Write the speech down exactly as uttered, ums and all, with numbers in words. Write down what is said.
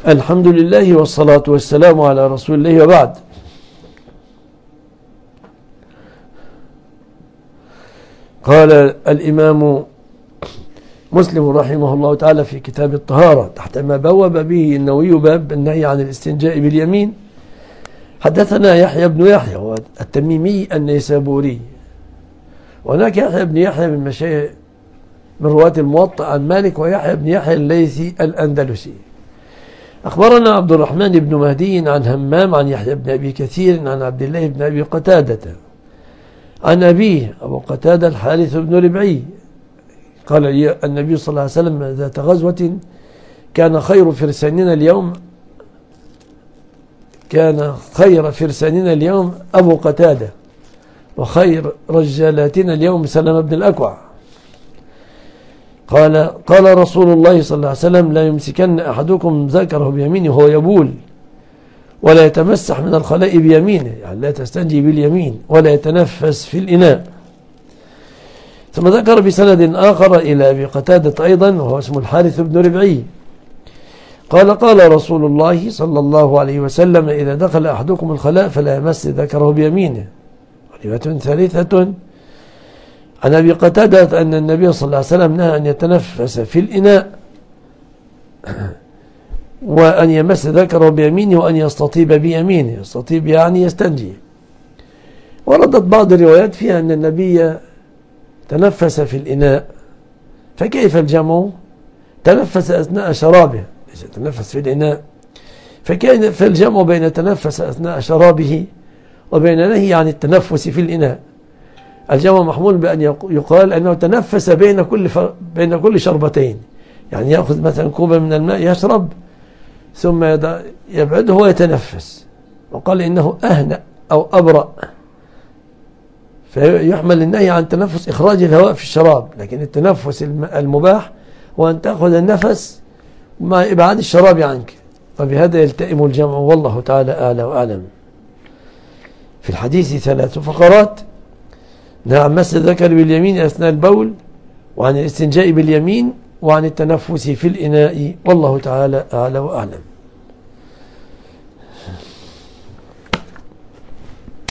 الحمد لله والصلاة والسلام على رسول الله وبعد. قال الإمام مسلم رحمه الله تعالى في كتاب الطهارة تحت ما بوب به النووي باب النهي عن الاستنجاء باليمين: حدثنا يحيى بن يحيى التميمي النيسابوري. وهناك يحيى بن يحيى من مشايخ من رواة الموطأ عن مالك، ويحيى بن يحيى الليثي الأندلسي. أخبرنا عبد الرحمن بن مهدي عن همام عن يحيى بن أبي كثير عن عبد الله بن أبي قتادة عن أبيه أبو قتادة الحارث بن ربعي قال النبي صلى الله عليه وسلم: ذات غزوة كان خير فرساننا اليوم كان خير فرساننا اليوم أبو قتادة، وخير رجالاتنا اليوم سلمة بن الأكوع. قال قال رسول الله صلى الله عليه وسلم: لا يمسكن أحدكم ذكره بيمينه وهو يبول، ولا يتمسح من الخلاء بيمينه، يعني لا تستنجي باليمين، ولا يتنفس في الإناء. ثم ذكر بسند آخر إلى أبي قتادة أيضا وهو اسمه الحارث بن ربعي قال: قال رسول الله صلى الله عليه وسلم: إذا دخل أحدكم الخلاء فلا يمس ذكره بيمينه. ولمة ثالثة عن أبي قتادة أن النبي صلى الله عليه وسلم نهى أن يتنفس في الإناء، وأن يمس ذكره بيمينه، وأن يستطيب بيمينه. يستطيب يعني يستنجي. وردت بعض الروايات فيها أن النبي تنفس في الإناء، فكيف الجمع؟ تنفس أثناء شرابه، ليس تنفس في الإناء. فكيف الجمع بين تنفس أثناء شرابه وبين نهي عن التنفس في الإناء؟ الجمع محمول بأن يقال أنه تنفس بين كل بين كل شربتين، يعني يأخذ مثلا كوبا من الماء يشرب ثم يبعده ويتنفس، وقال إنه أهنأ أو أبرأ، فيحمل النهي عن تنفس إخراج الهواء في الشراب. لكن التنفس المباح هو أن تأخذ النفس مع إبعاد الشراب عنك، وبهذا يلتئم الجمع، والله تعالى أعلى وأعلم. في الحديث ثلاث فقرات: نهى عن مس الذكر باليمين أثناء البول، وعن الاستنجاء باليمين، وعن التنفس في الإناء، والله تعالى أعلى وأعلم.